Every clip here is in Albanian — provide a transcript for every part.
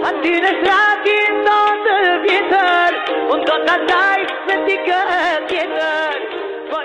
Aty në shratin do të vjetër, unë do të dajt me t'i kërë tjetër. Po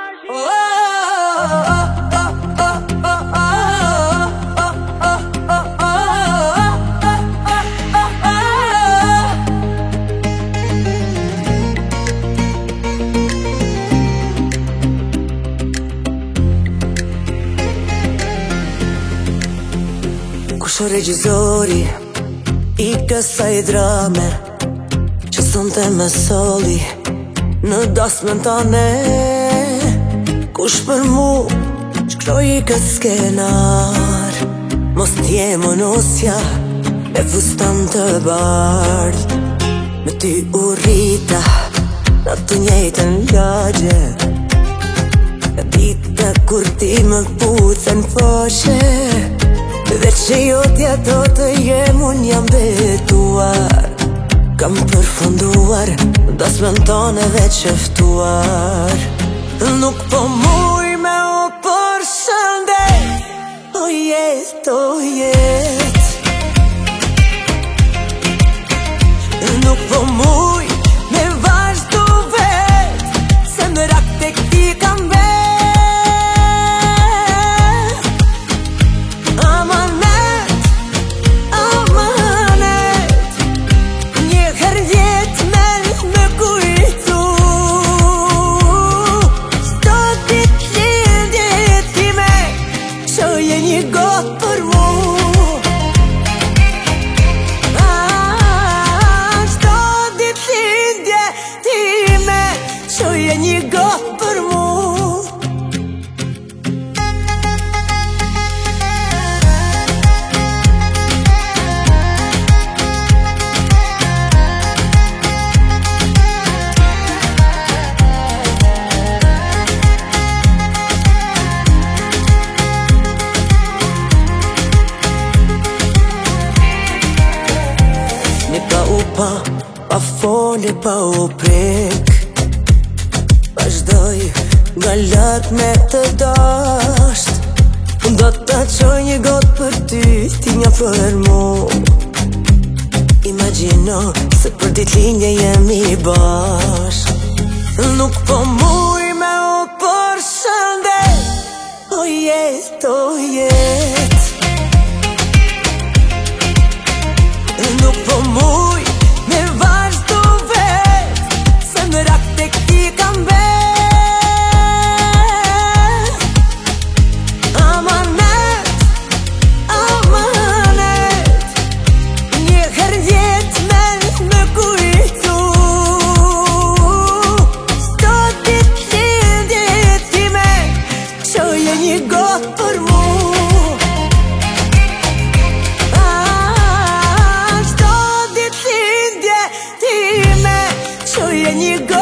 Kush o regjizori i kësaj drame që sonte me soli në dasmën tane? Kush për mu shkroj i këtë skenar? Mos t'jemë nosja e fustan të bardh. Me ty u rrita në të njejtën lagje, e dita kur ti më pucën foshe. Dhe që jo t'ja do të jem, unë jam betuar. Kam përfunduar, dasmën tone veç eftuar. Nuk po muj me o përshëndet, o jet, o jet. Nuk po muj me vazhdu vet, se në rak të këti kam vet. Pa foli, pa u prek, vazhdoj nga lart me të dasht. Do të qoj një gotë për ty, ti një për mu. Imagjino se për ditëlindje jemi bashk. Nuk po muj me u përshëndet, o jet, o jet. Nuk po muj me vazhdu vet, se në rak të këti kam vet. Amanet, amanet, një her vjet me kujtu. Sto ditëlindje time, qoje një gotë për mu. You go.